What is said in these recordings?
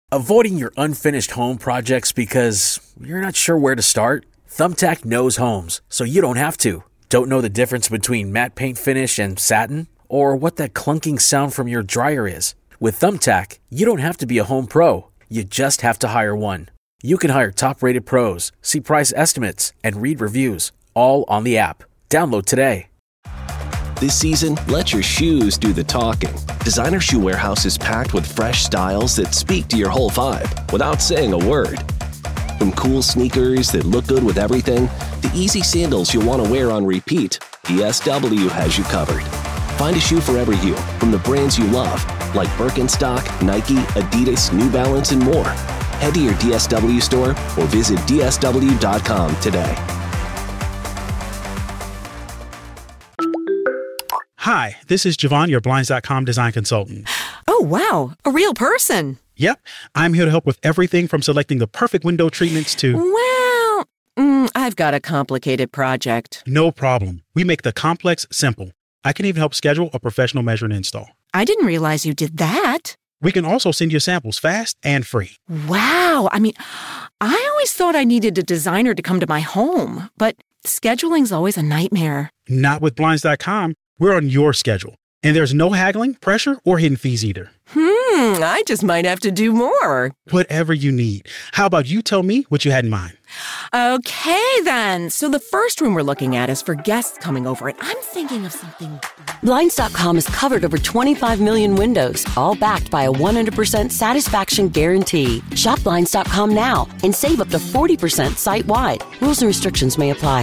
Avoiding your unfinished home projects because you're not sure where to start? Thumbtack knows homes, so you don't have to. Don't know the difference between matte paint finish and satin? Or what that clunking sound from your dryer is? With Thumbtack, you don't have to be a home pro. You just have to hire one. You can hire top-rated pros, see price estimates, and read reviews, all on the app. Download today. This season, let your shoes do the talking. Designer Shoe Warehouse is packed with fresh styles that speak to your whole vibe without saying a word. From cool sneakers that look good with everything, to easy sandals you'll want to wear on repeat, DSW has you covered. Find a shoe for every you from the brands you love, like Birkenstock, Nike, Adidas, New Balance, and more. Head to your DSW store or visit dsw.com today. Hi, this is Javon, your Blinds.com design consultant. Oh, wow. A real person. Yep. I'm here to help with everything from selecting the perfect window treatments to... Well, I've got a complicated project. No problem. We make the complex simple. I can even help schedule a professional measure and install. I didn't realize you did that. We can also send you samples fast and free. Wow. I always thought I needed a designer to come to my home, but scheduling's always a nightmare. Not with Blinds.com. We're on your schedule. And there's no haggling, pressure, or hidden fees either. I just might have to do more. Whatever you need. How about you tell me what you had in mind? Okay, then. So the first room we're looking at is for guests coming over, and I'm thinking of something... Blinds.com has covered over 25 million windows, all backed by a 100% satisfaction guarantee. Shop Blinds.com now and save up to 40% site-wide. Rules and restrictions may apply.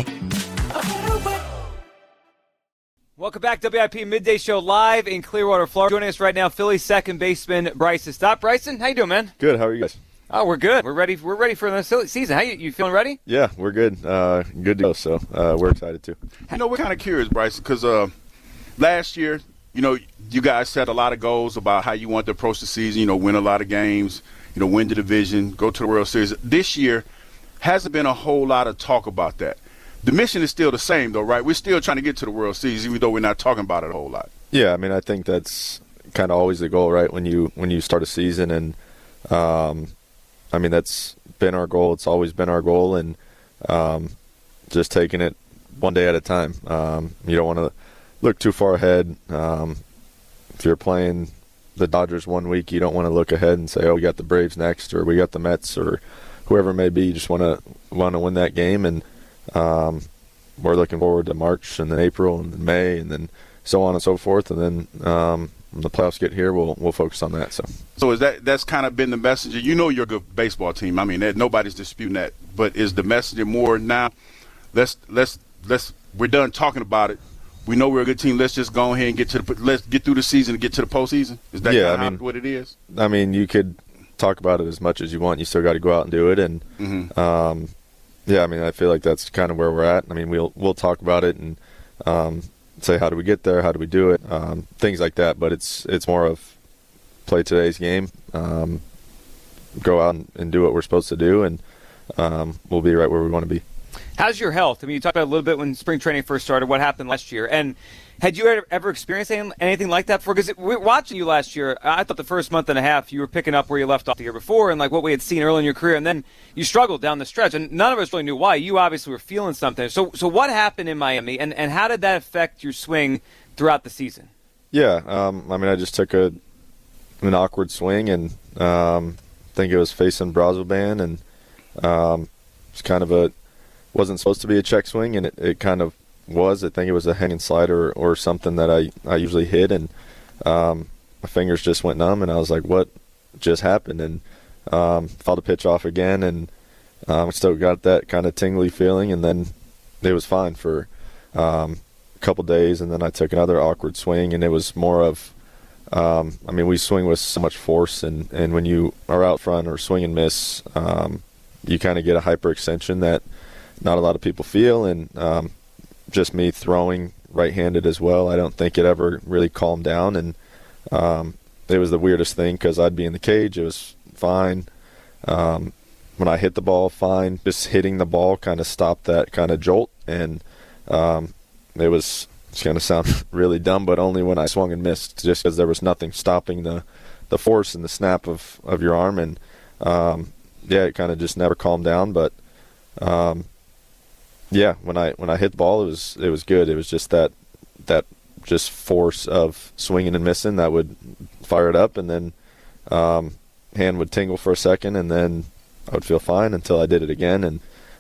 Welcome back to WIP Midday Show live in Clearwater, Florida. Joining us right now, Phillies second baseman Bryson Stott. Bryson, how you doing, man? Good. How are you guys? Oh, we're good. We're ready for the season. How you feeling ready? Yeah, we're good. Good to go. So we're excited too. We're kind of curious, Bryson, because last year, you guys set a lot of goals about how you want to approach the season. Win a lot of games. Win the division, go to the World Series. This year hasn't been a whole lot of talk about that. The mission is still the same, though, right? We're still trying to get to the World Series, even though we're not talking about it a whole lot. Yeah, I think that's kind of always the goal, right? When you start a season, and that's been our goal. It's always been our goal, and just taking it one day at a time. You don't want to look too far ahead. If you're playing the Dodgers one week, you don't want to look ahead and say, "Oh, we got the Braves next," or "We got the Mets," or whoever it may be. You just want to win that game, and we're looking forward to March and then April and then May and then so on and so forth. And then when the playoffs get here, we'll focus on that. So is that's kind of been the message? You're a good baseball team. Nobody's disputing that. But is the message more now? We're done talking about it. We know we're a good team. Let's just go ahead and let's get through the season and get to the postseason. Is that what it is? You could talk about it as much as you want. You still got to go out and do it. And I feel like that's kind of where we're at. We'll talk about it and say, how do we get there? How do we do it? Things like that. But it's more of play today's game, go out and do what we're supposed to do, and we'll be right where we want to be. How's your health? You talked about it a little bit when spring training first started, what happened last year. And had you ever experienced anything like that before? Because watching you last year, I thought the first month and a half you were picking up where you left off the year before and like what we had seen early in your career, and then you struggled down the stretch. And none of us really knew why. You obviously were feeling something. So what happened in Miami, and how did that affect your swing throughout the season? Yeah, I just took an awkward swing, and I think it was facing Brazoban, and it's kind of wasn't supposed to be a check swing, and it kind of was. I think it was a hanging slider or something that I usually hit, and my fingers just went numb, and I was like, what just happened? And fouled the pitch off again, and still got that kind of tingly feeling, and then it was fine for a couple days, and then I took another awkward swing, and it was more of we swing with so much force, and when you are out front or swing and miss, you kind of get a hyperextension that not a lot of people feel, and just me throwing right-handed as well, I don't think it ever really calmed down, and it was the weirdest thing because I'd be in the cage, it was fine. When I hit the ball, fine. Just hitting the ball kind of stopped that kind of jolt, and it's going to sound really dumb, but only when I swung and missed, just because there was nothing stopping the force and the snap of your arm, and it kind of just never calmed down. But when I hit the ball, it was good. It was just that just force of swinging and missing that would fire it up, and then hand would tingle for a second, and then I would feel fine until I did it again. And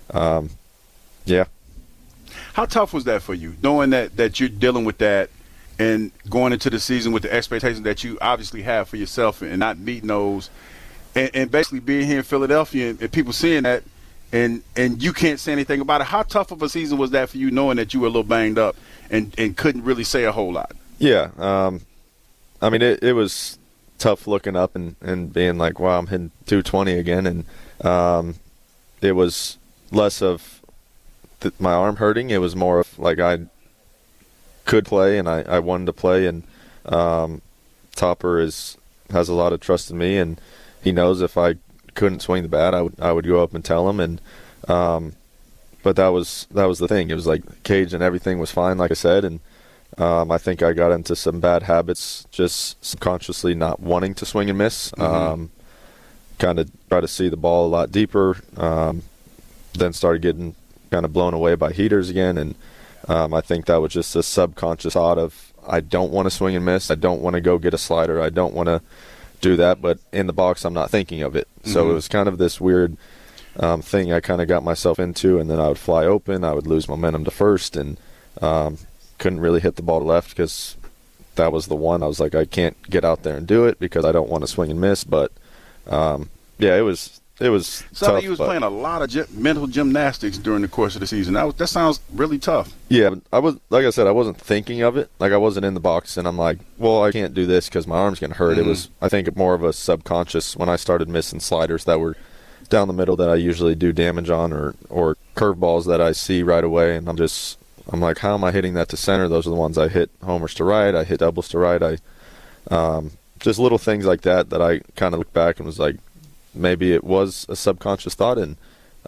How tough was that for you, knowing that you're dealing with that and going into the season with the expectations that you obviously have for yourself and not meeting those, and basically being here in Philadelphia and people seeing that and you can't say anything about it? How tough of a season was that for you, knowing that you were a little banged up and couldn't really say a whole lot? Yeah. I mean, it was tough looking up and being like, wow, I'm hitting 220 again. And it was less of my arm hurting. It was more of like I could play and I wanted to play. And Topper has a lot of trust in me, and he knows if I couldn't swing the bat, I would go up and tell him. And but that was the thing. It was like cage and everything was fine, like I said. And I think I got into some bad habits, just subconsciously not wanting to swing and miss. Kind of try to see the ball a lot deeper. Then started getting kind of blown away by heaters again. And I think that was just a subconscious thought of, I don't want to swing and miss. I don't want to go get a slider. I don't want to do that. But in the box, I'm not thinking of it. So it was kind of this weird thing I kind of got myself into. And then I would fly open. I would lose momentum to first, and couldn't really hit the ball to left because that was the one. I was like, I can't get out there and do it because I don't want to swing and miss. But it was So tough. You was playing a lot of mental gymnastics during the course of the season. That sounds really tough. Yeah, I was, like I said, I wasn't thinking of it. Like, I wasn't in the box, and I'm like, well, I can't do this because my arm's going to hurt. It was, I think, more of a subconscious when I started missing sliders that were down the middle that I usually do damage on, or curveballs that I see right away, and I'm like, how am I hitting that to center? Those are the ones I hit homers to right. I hit doubles to right. Just little things like that I kind of look back and was like, maybe it was a subconscious thought, and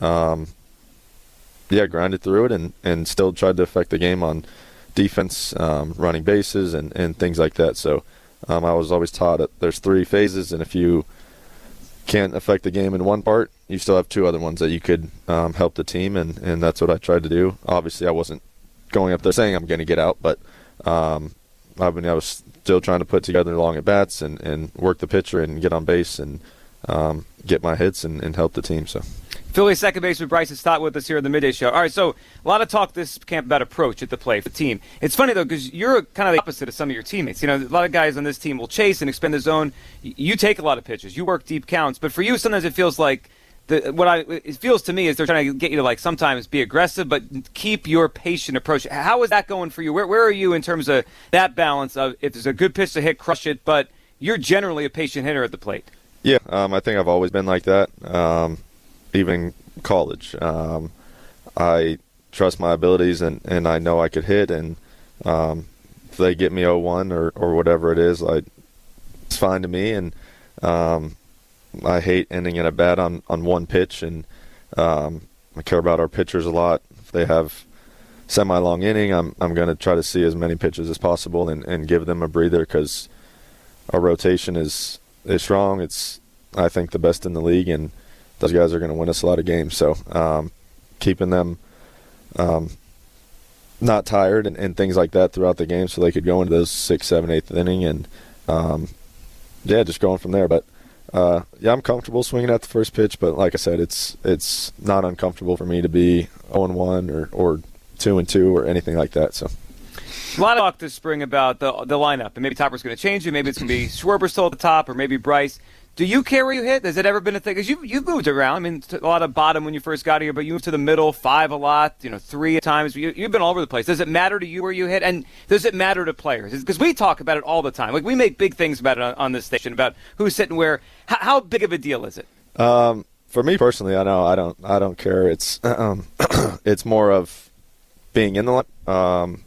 grinded through it and still tried to affect the game on defense, running bases and things like that. So I was always taught that there's 3 phases, and if you can't affect the game in one part, you still have 2 other ones that you could help the team, and that's what I tried to do. Obviously, I wasn't going up there saying I'm going to get out, but I was still trying to put together long at-bats and work the pitcher and get on base and get my hits and help the team. So, Philly second baseman Bryson Stott with us here on the Midday Show. All right, so a lot of talk this camp about approach at the plate for the team. It's funny, though, because you're kind of the opposite of some of your teammates. You know, a lot of guys on this team will chase and expend the zone. You take a lot of pitches. You work deep counts. But for you, sometimes it feels like it feels to me is they're trying to get you to, like, sometimes be aggressive but keep your patient approach. How is that going for you? Where are you in terms of that balance of if there's a good pitch to hit, crush it, but you're generally a patient hitter at the plate? Yeah, I think I've always been like that, even college. I trust my abilities, and I know I could hit, and if they get me 0-1 or whatever it is, it's fine to me. And I hate ending in a bat on one pitch, and I care about our pitchers a lot. If they have semi-long inning, I'm going to try to see as many pitches as possible and give them a breather, because our rotation is strong. It's, I think, the best in the league, and those guys are going to win us a lot of games. So keeping them not tired and things like that throughout the game, so they could go into those 6th, 7th, 8th inning, and just going from there. But I'm comfortable swinging at the first pitch, but like I said, it's not uncomfortable for me to be 0-1 or 2-2 or anything like that. So. A lot of talk this spring about the lineup, and maybe Topper's going to change it. Maybe it's going to be Schwarber still at the top, or maybe Bryce. Do you care where you hit? Has it ever been a thing? Because you've moved around. I mean, a lot of bottom when you first got here, but you moved to the middle, 5 a lot, 3 at times. You've been all over the place. Does it matter to you where you hit? And does it matter to players? Because we talk about it all the time. Like, we make big things about it on this station, about who's sitting where. How big of a deal is it? For me personally, I don't care. It's it's more of being in the line.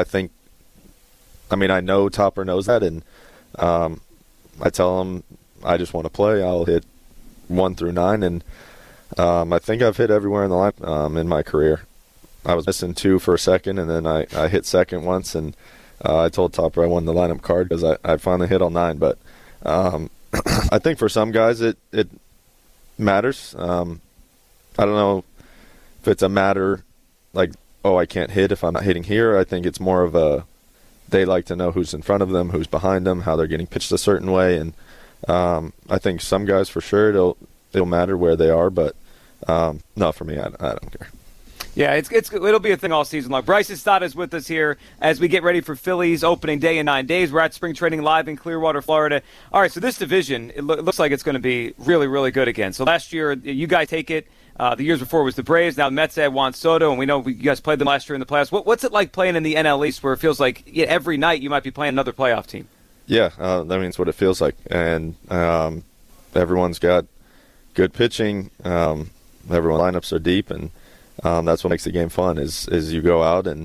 I know Topper knows that, and I tell him I just want to play. I'll hit 1 through 9, and I think I've hit everywhere in the line in my career. I was missing 2 for a second, and then I hit second once, and I told Topper I won the lineup card because I finally hit all 9. But I think for some guys it matters. I don't know if it's a matter like, oh, I can't hit if I'm not hitting here. I think it's more of they like to know who's in front of them, who's behind them, how they're getting pitched a certain way. And I think some guys for sure it'll matter where they are, but no, for me, I don't care. Yeah, it'll be a thing all season long. Bryson Stott is with us here as we get ready for Phillies opening day in 9 days. We're at spring training live in Clearwater, Florida. All right, so this division, it looks like it's going to be really, really good again. So last year, you guys take it. The years before was the Braves. Now the Mets had Juan Soto, and we know you guys played them last year in the playoffs. What's it like playing in the NL East where it feels like every night you might be playing another playoff team? Yeah, that means what it feels like. And everyone's got good pitching. Everyone's lineups are deep, and that's what makes the game fun is you go out and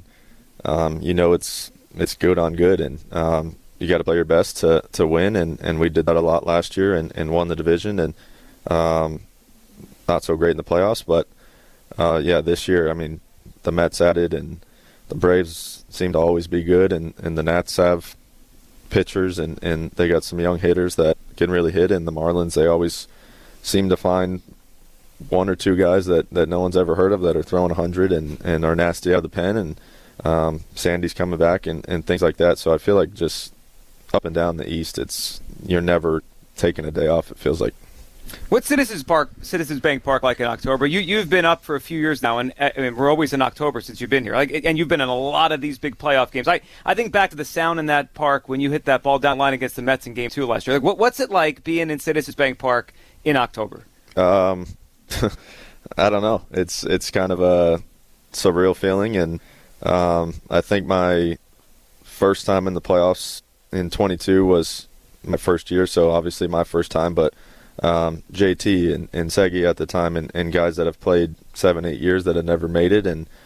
it's good on good, and you got to play your best to win, and we did that a lot last year and won the division, and not so great in the playoffs, but this year, I mean, the Mets added and the Braves seem to always be good, and the Nats have pitchers and they got some young hitters that can really hit, and the Marlins, they always seem to find one or two guys that no one's ever heard of that are throwing 100 and are nasty out of the pen, and Sandy's coming back and things like that. So I feel like just up and down the East, you're never taking a day off, it feels like. What's Citizens Bank Park like in October? You've been up for a few years now, and we're always in October since you've been here. And you've been in a lot of these big playoff games. I think back to the sound in that park when you hit that ball down line against the Mets in Game 2 last year. What's it like being in Citizens Bank Park in October? I don't know. It's kind of a surreal feeling, and I think my first time in the playoffs in 22 was my first year, so obviously my first time, but JT and Segi at the time, and guys that have played 7-8 years that have never made it, and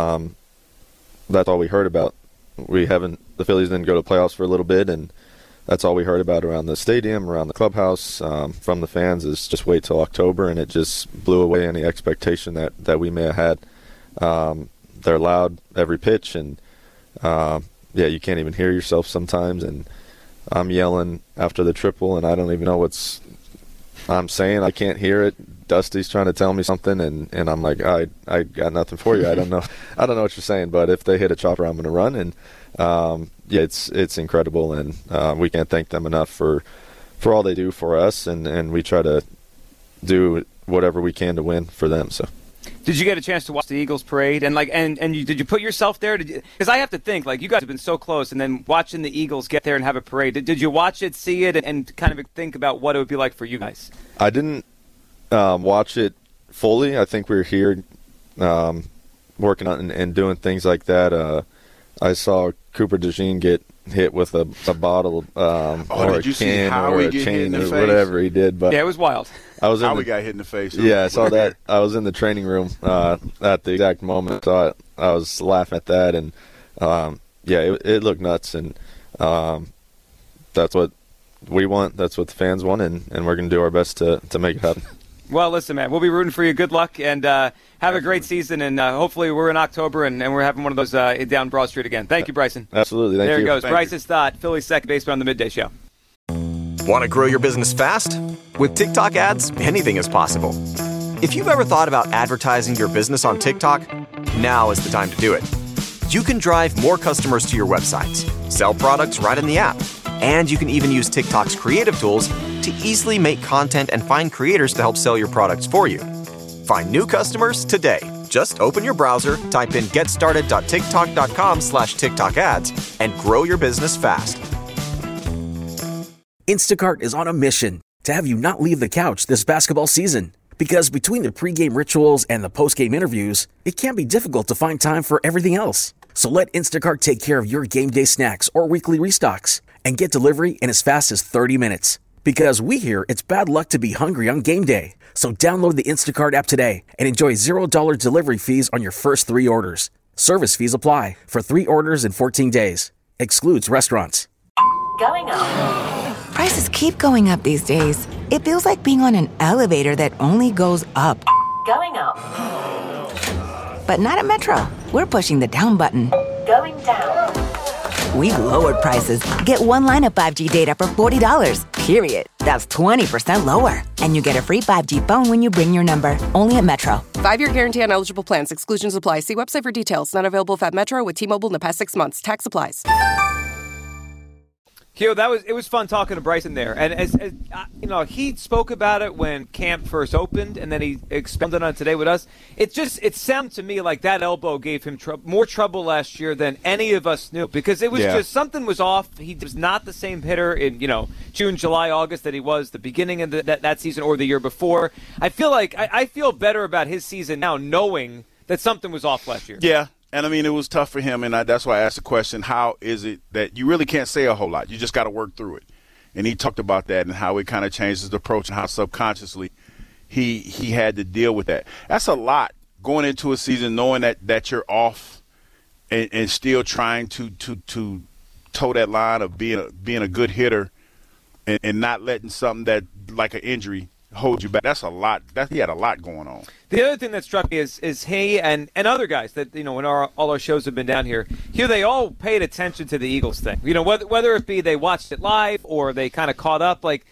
that's all we heard about. The Phillies didn't go to playoffs for a little bit, and that's all we heard about around the stadium, around the clubhouse, from the fans, is just wait till October, and it just blew away any expectation that we may have had. They're loud every pitch, and you can't even hear yourself sometimes, and I'm yelling after the triple, and I don't even know what's I'm saying. I can't hear it. Dusty's trying to tell me something, and I'm like, I got nothing for you. I don't know what you're saying, but if they hit a chopper, I'm going to run, and it's incredible, and we can't thank them enough for all they do for us, and we try to do whatever we can to win for them. So. Did you get a chance to watch the Eagles parade? And did you put yourself there? Because I have to think, you guys have been so close, and then watching the Eagles get there and have a parade. Did you watch it, see it, and kind of think about what it would be like for you guys? I didn't watch it fully. I think we were here working on and doing things like that. I saw Cooper DeJean get hit with a bottle or a can or a chain or whatever he did. But yeah, it was wild. Howie got hit in the face. Yeah, I saw that. I was in the training room at the exact moment, so I was laughing at that, and it looked nuts, and that's what we want. That's what the fans want, and we're going to do our best to make it happen. Well, listen, man, we'll be rooting for you. Good luck, and have a great season, and hopefully we're in October, and we're having one of those down Broad Street again. Thank you, Bryson. Absolutely. Thank you. There he goes. Bryson Stott, Phillies second baseman on the Midday Show. Want to grow your business fast? With TikTok ads, anything is possible. If you've ever thought about advertising your business on TikTok, now is the time to do it. You can drive more customers to your websites, sell products right in the app, and you can even use TikTok's creative tools to easily make content and find creators to help sell your products for you. Find new customers today. Just open your browser, type in getstarted.tiktok.com/TikTok ads, and grow your business fast. Instacart is on a mission to have you not leave the couch this basketball season. Because between the pregame rituals and the postgame interviews, it can be difficult to find time for everything else. So let Instacart take care of your game day snacks or weekly restocks and get delivery in as fast as 30 minutes. Because we hear it's bad luck to be hungry on game day. So download the Instacart app today and enjoy $0 delivery fees on your first 3 orders. Service fees apply for 3 orders in 14 days. Excludes restaurants. Going up. Prices keep going up these days. It feels like being on an elevator that only goes up. Going up. But not at Metro. We're pushing the down button. Going down. We've lowered prices. Get one line of 5G data for $40. period. That's 20% lower. And you get a free 5G phone when you bring your number. Only at Metro. 5-year guarantee on eligible plans. Exclusions apply. See website for details. Not available at Metro with T-Mobile in the past 6 months. Tax applies. Keo, it was fun talking to Bryson there, and as he spoke about it when camp first opened, and then he expounded on it today with us. It sounded to me like that elbow gave him more trouble last year than any of us knew, because it was just something was off. He was not the same hitter in June, July, August that he was the beginning of that season or the year before. I feel like I feel better about his season now, knowing that something was off last year. Yeah. And, I mean, it was tough for him, and that's why I asked the question, how is it that you really can't say a whole lot? You just got to work through it. And he talked about that and how it kind of changed his approach and how subconsciously he had to deal with that. That's a lot going into a season knowing that you're off and still trying to toe that line of being a good hitter and not letting something that like an injury hold you back. That's a lot. He had a lot going on. The other thing that struck me is he and other guys that, when all our shows have been down here, they all paid attention to the Eagles thing. Whether it be they watched it live or they kind of caught up. Like,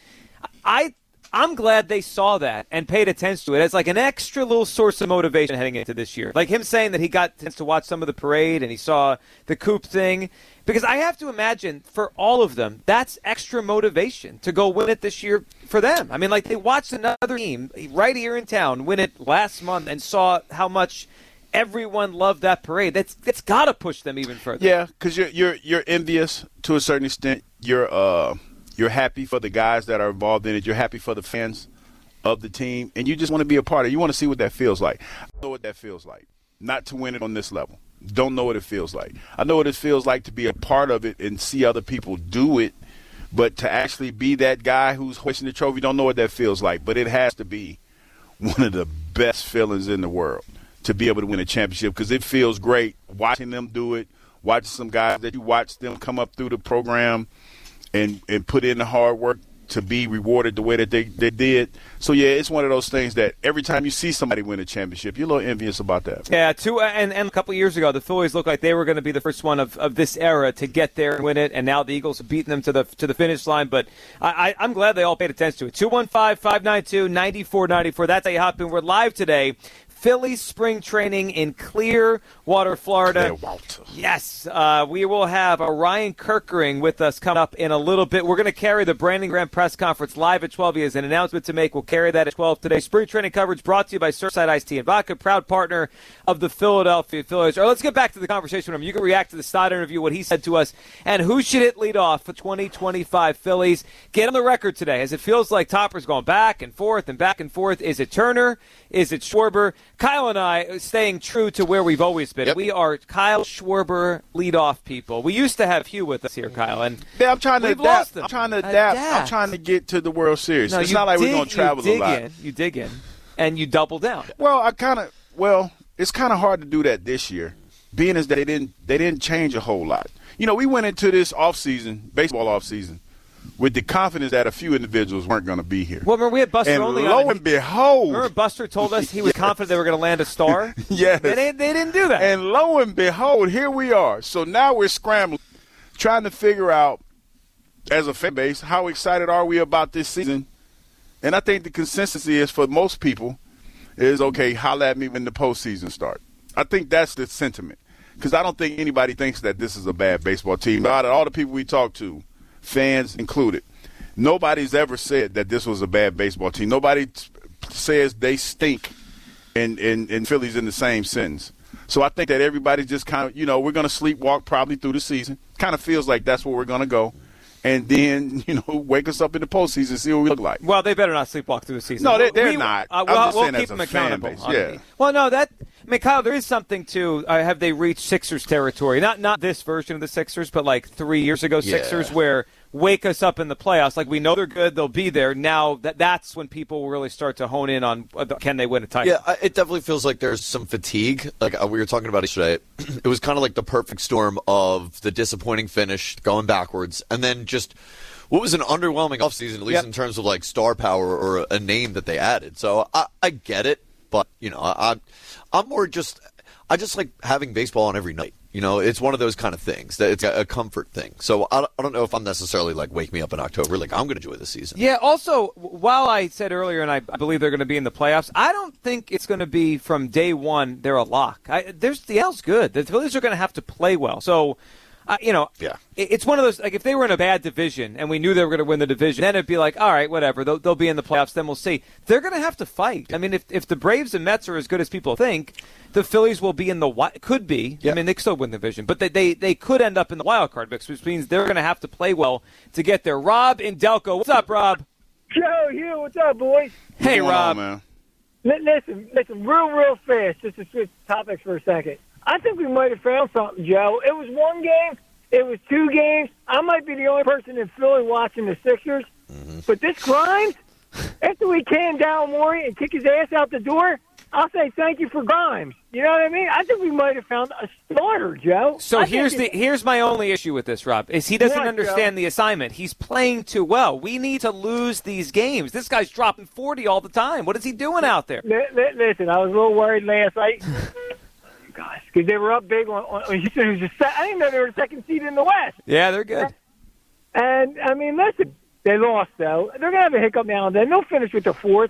I'm glad they saw that and paid attention to it as like an extra little source of motivation heading into this year. Like him saying that he got a chance to watch some of the parade and he saw the Coop thing. Because I have to imagine for all of them, that's extra motivation to go win it this year for them. I mean, like they watched another team right here in town win it last month and saw how much everyone loved that parade. That's got to push them even further. Yeah, because you're envious to a certain extent. You're happy for the guys that are involved in it. You're happy for the fans of the team, and you just want to be a part of it. You want to see what that feels like. I know what that feels like, not to win it on this level. Don't know what it feels like. I know what it feels like to be a part of it and see other people do it, but to actually be that guy who's hoisting the trophy, don't know what that feels like. But it has to be one of the best feelings in the world to be able to win a championship, because it feels great watching them do it, watching some guys that you watch them come up through the program and put in the hard work to be rewarded the way that they did. So, yeah, it's one of those things that every time you see somebody win a championship, you're a little envious about that. Yeah, and a couple of years ago, the Phillies looked like they were going to be the first one of this era to get there and win it, and now the Eagles have beaten them to the finish line. But I'm glad they all paid attention to it. 215-592-9494. That's how you hop in. We're live today. Phillies spring training in Clearwater, Florida. Yes, we will have Ryan Kerkering with us coming up in a little bit. We're going to carry the Brandon Graham press conference live at 12. He has an announcement to make. We'll carry that at 12 today. Spring training coverage brought to you by Surfside Iced Tea and Vodka, proud partner of the Philadelphia Phillies. All right, let's get back to the conversation with him. You can react to the Stott interview, what he said to us, and who should it lead off for 2025 Phillies. Get on the record today, as it feels like Topper's going back and forth and back and forth. Is it Turner? Is it Schwarber? Kyle and I staying true to where we've always been. Yep. We are Kyle Schwarber leadoff people. We used to have Hugh with us here, Kyle, and I'm trying to adapt. I'm trying to adapt. I'm trying to get to the World Series. No, it's not like we're going to travel a lot. You dig in, and you double down. Well, it's kind of hard to do that this year, being as they didn't change a whole lot. We went into this baseball offseason, with the confidence that a few individuals weren't going to be here. Well, remember we had Buster and Olney lo and behold. Remember Buster told us he was confident they were going to land a star? Yes. They didn't do that. And lo and behold, here we are. So now we're scrambling, trying to figure out, as a fan base, how excited are we about this season? And I think the consensus is, for most people, is, okay, holla at me when the postseason starts. I think that's the sentiment, because I don't think anybody thinks that this is a bad baseball team. Out of all the people we talk to, fans included, nobody's ever said that this was a bad baseball team. Nobody says they stink and Phillies in the same sentence. So I think that everybody's just kind of, we're going to sleepwalk probably through the season. Kind of feels like that's where we're going to go. And then, wake us up in the postseason and see what we look like. Well, they better not sleepwalk through the season. No, they're not. We'll keep them accountable. Yeah. Well, no, Kyle, there is something to have they reached Sixers territory. Not this version of the Sixers, but like 3 years ago Sixers, where wake us up in the playoffs. Like, we know they're good, they'll be there. Now that's when people will really start to hone in on can they win a title. Yeah, it definitely feels like there's some fatigue. Like we were talking about yesterday, it was kind of like the perfect storm of the disappointing finish, going backwards, and then just what was an underwhelming offseason, at least in terms of like star power or a name that they added. So I get it, but I'm more I just like having baseball on every night. You know, it's one of those kind of things that it's a comfort thing. So I don't know if I'm necessarily like wake me up in October, like I'm going to enjoy the season. Yeah. Also, while I said earlier, and I believe they're going to be in the playoffs, I don't think it's going to be from day one. They're a lock. The L's good. The Phillies are going to have to play well. So. It's one of those, like, if they were in a bad division and we knew they were going to win the division, then it'd be like, all right, whatever, they'll be in the playoffs, then we'll see. They're going to have to fight. I mean, if the Braves and Mets are as good as people think, the Phillies will be in the could be. Yeah. I mean, they could still win the division, but they could end up in the wild card mix, which means they're going to have to play well to get there. Rob in Delco. What's up, Rob? Joe, Hugh, what's up, boys? Hey, Rob. Man? Listen, real fast, just to switch topics for a second. I think we might have found something, Joe. It was one game. It was 2 games. I might be the only person in Philly watching the Sixers. Mm-hmm. But this Grimes, after we can Daryl Morey and kick his ass out the door, I'll say thank you for Grimes. You know what I mean? I think we might have found a starter, Joe. So here's my only issue with this, Rob, is he doesn't understand the assignment. He's playing too well. We need to lose these games. This guy's dropping 40 all the time. What is he doing out there? Listen, I was a little worried last night. Guys, because they were up big on Houston. I didn't know they were the second seed in the West. Yeah, they're good. And, I mean, listen, they lost, though. They're going to have a hiccup now and then. They'll finish with the 4th,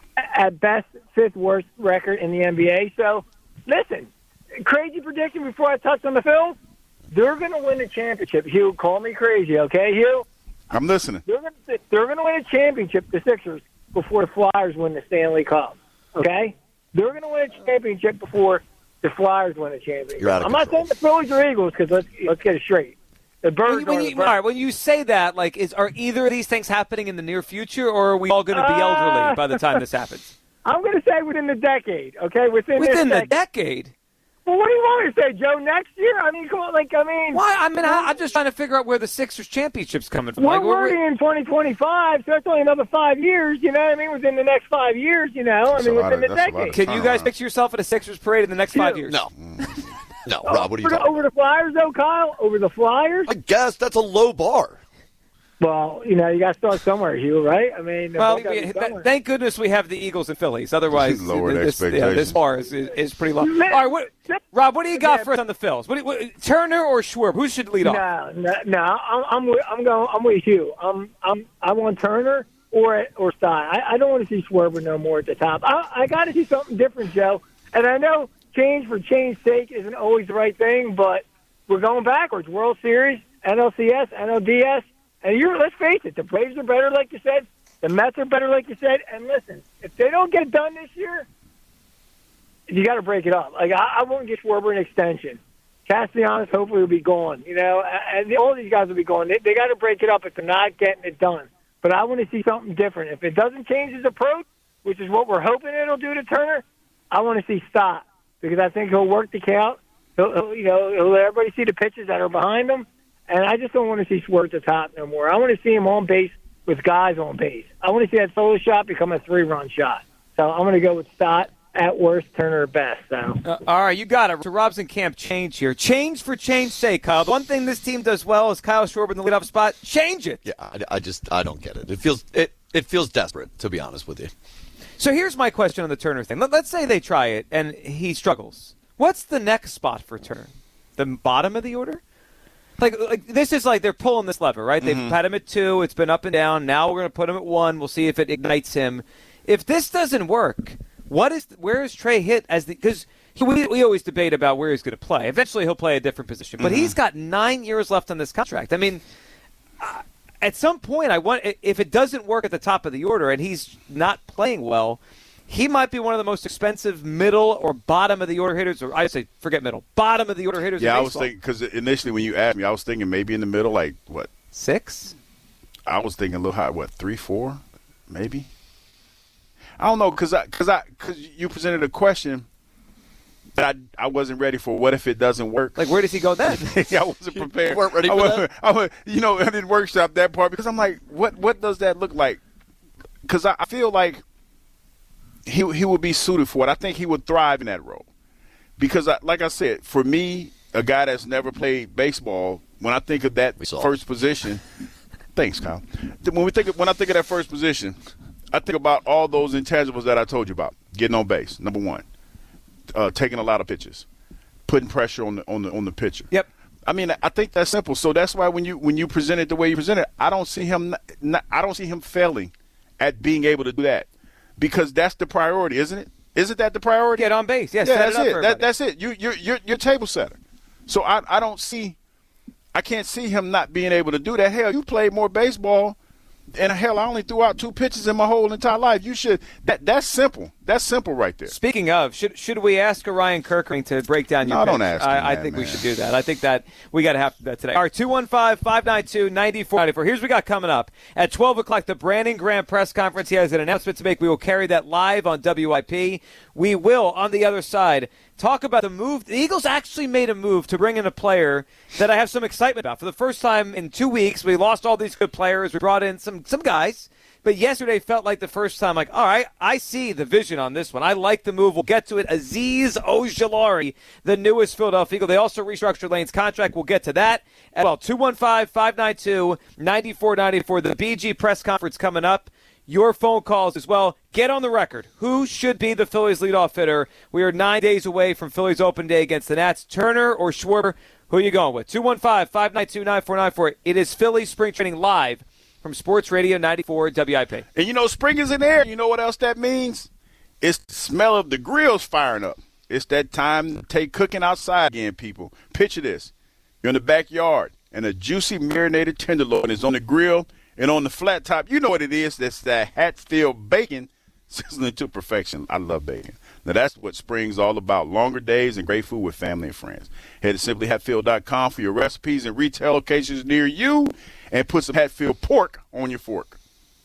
at best, 5th worst record in the NBA. So, listen, crazy prediction before I touch on the film. They're going to win the championship. Hugh, call me crazy, okay, Hugh? I'm listening. They're going to win a championship, the Sixers, before the Flyers win the Stanley Cup, okay? They're going to win a championship before the Flyers win a championship. I'm not saying the Phillies or Eagles because let's get it straight. The Birds when you say that, like, are either of these things happening in the near future, or are we all going to be elderly by the time this happens? I'm going to say within the decade. Okay, within the decade. Well, what do you want me to say, Joe? Next year? I mean, why? I mean, I'm just trying to figure out where the Sixers championship's coming from. We're already in 2025, so that's only another 5 years. You know what I mean? Within the next 5 years, you know. I mean, within the decade. Can you guys picture yourself at a Sixers parade in the next 5 years? No. No, Rob, what are you talking about? Over the Flyers, though, Kyle? Over the Flyers? I guess that's a low bar. Well, you know, you got to start somewhere, Hugh, right? I mean, thank goodness we have the Eagles and Phillies. Otherwise, this bar is pretty low. All right, Rob, what do you got for us on the Phils? Turner or Schwarber? Who should lead off? No. I'm with Hugh. I want Turner or Stein. I don't want to see Schwarber no more at the top. I got to see something different, Joe. And I know change for change's sake isn't always the right thing, but we're going backwards. World Series, NLCS, NLDS. And let's face it, the Braves are better, like you said. The Mets are better, like you said. And listen, if they don't get done this year, you got to break it up. Like I won't get Schwarber an extension. Castellanos hopefully will be gone. You know, and all these guys will be gone. They got to break it up if they're not getting it done. But I want to see something different. If it doesn't change his approach, which is what we're hoping it'll do to Turner, I want to see Stott because I think he'll work the count. He'll let everybody see the pitches that are behind him. And I just don't want to see Schwarber at the top no more. I want to see him on base with guys on base. I want to see that solo shot become a 3-run shot. So I'm going to go with Stott at worst, Turner at best. So. All right, you got it. So Rob's in camp change here. Change for change's sake, Kyle. The one thing this team does well is Kyle Schwarber in the leadoff spot. Change it. Yeah, I don't get it. It feels desperate, to be honest with you. So here's my question on the Turner thing. Let's say they try it and he struggles. What's the next spot for Turner? The bottom of the order? Like this is like they're pulling this lever, right? They've had him at 2. It's been up and down. Now we're going to put him at 1. We'll see if it ignites him. If this doesn't work, where is Trey hit as because we always debate about where he's going to play. Eventually he'll play a different position, but he's got 9 years left on this contract. I mean, at some point, if it doesn't work at the top of the order and he's not playing well, he might be one of the most expensive middle or bottom of the order hitters, or I say forget middle, bottom of the order hitters. Yeah, I was thinking because initially when you asked me, I was thinking maybe in the middle, like what 6? I was thinking a little high, what 3, 4, maybe. I don't know because you presented a question that I wasn't ready for. What if it doesn't work? Like where does he go then? I wasn't prepared. You weren't ready for that? I didn't workshop that part because I'm like, what does that look like? Because I feel like. He would be suited for it. I think he would thrive in that role. Because, like I said, for me, a guy that's never played baseball, when I think of that first position – thanks, Kyle. When I think of that first position, I think about all those intangibles that I told you about. Getting on base, number 1. Taking a lot of pitches. putting pressure on the pitcher. Yep. I mean, I think that's simple. So that's why when you present it the way you present it, I don't see him failing at being able to do that, because that's the priority, isn't it? Isn't that the priority? Get on base. Yes, that's it. That's it. You're table setter. So I can't see him not being able to do that. Hell, you played more baseball, and hell, I only threw out 2 pitches in my whole entire life. You should. That's simple. That's simple right there. Speaking of, should we ask Orion Kirkering to break down your pitch? Don't ask him I think we should do that. I think that we got to have that today. All right, 215-592-9494. Here's what we got coming up. At 12 o'clock, the Brandon Graham press conference. He has an announcement to make. We will carry that live on WIP. We will, on the other side, talk about the move. The Eagles actually made a move to bring in a player that I have some excitement about. For the first time in 2 weeks, we lost all these good players. We brought in some guys. But yesterday felt like the first time, like, all right, I see the vision on this one. I like the move. We'll get to it. Azeez Ojulari, the newest Philadelphia Eagle. They also restructured Lane's contract. We'll get to that. As well, 215-592-9494. The BG press conference coming up. Your phone calls as well. Get on the record. Who should be the Phillies leadoff hitter? We are 9 days away from Phillies open day against the Nats. Turner or Schwarber? Who are you going with? 215-592-9494. It is Phillies spring training live from Sports Radio 94 WIP. And spring is in the air. You know what else that means? It's the smell of the grills firing up. It's that time to take cooking outside again, people. Picture this. You're in the backyard, and a juicy marinated tenderloin is on the grill and on the flat top. You know what it is. That's that Hatfield bacon sizzling to perfection. I love bacon. Now, that's what spring's all about. Longer days and great food with family and friends. Head to simplyhatfield.com for your recipes and retail locations near you, and put some Hatfield pork on your fork.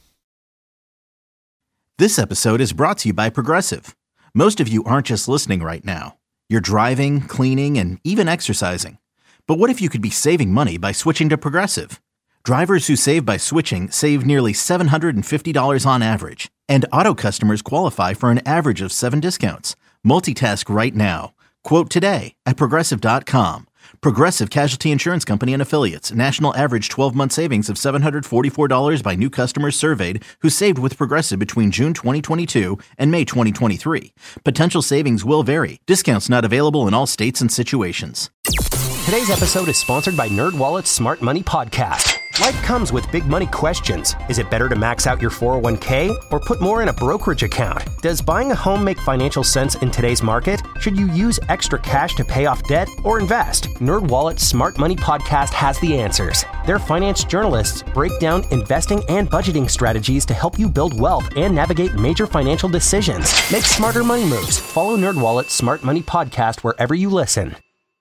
This episode is brought to you by Progressive. Most of you aren't just listening right now. You're driving, cleaning, and even exercising. But what if you could be saving money by switching to Progressive? Drivers who save by switching save nearly $750 on average. And auto customers qualify for an average of 7 discounts. Multitask right now. Quote today at Progressive.com. Progressive Casualty Insurance Company and Affiliates. National average 12-month savings of $744 by new customers surveyed who saved with Progressive between June 2022 and May 2023. Potential savings will vary. Discounts not available in all states and situations. Today's episode is sponsored by NerdWallet's Smart Money Podcast. Life comes with big money questions. Is it better to max out your 401k or put more in a brokerage account? Does buying a home make financial sense in today's market? Should you use extra cash to pay off debt or invest? NerdWallet's Smart Money Podcast has the answers. Their finance journalists break down investing and budgeting strategies to help you build wealth and navigate major financial decisions. Make smarter money moves. Follow NerdWallet's Smart Money Podcast wherever you listen.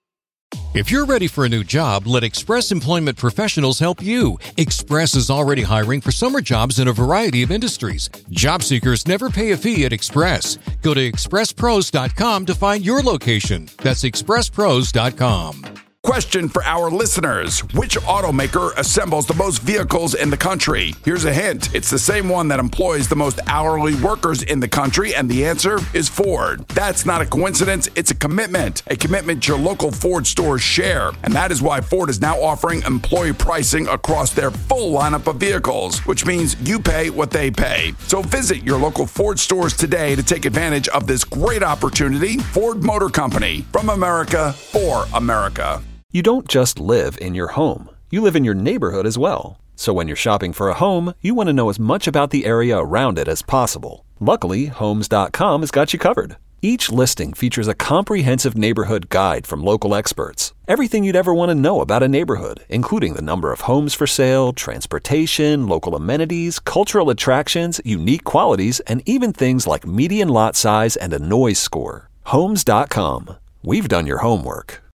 If you're ready for a new job, let Express Employment Professionals help you. Express is already hiring for summer jobs in a variety of industries. Job seekers never pay a fee at Express. Go to expresspros.com to find your location. That's expresspros.com. Question for our listeners. Which automaker assembles the most vehicles in the country? Here's a hint. It's the same one that employs the most hourly workers in the country, and the answer is Ford. That's not a coincidence. It's a commitment your local Ford stores share. And that is why Ford is now offering employee pricing across their full lineup of vehicles, which means you pay what they pay. So visit your local Ford stores today to take advantage of this great opportunity. Ford Motor Company, from America for America. You don't just live in your home. You live in your neighborhood as well. So when you're shopping for a home, you want to know as much about the area around it as possible. Luckily, Homes.com has got you covered. Each listing features a comprehensive neighborhood guide from local experts. Everything you'd ever want to know about a neighborhood, including the number of homes for sale, transportation, local amenities, cultural attractions, unique qualities, and even things like median lot size and a noise score. Homes.com. We've done your homework.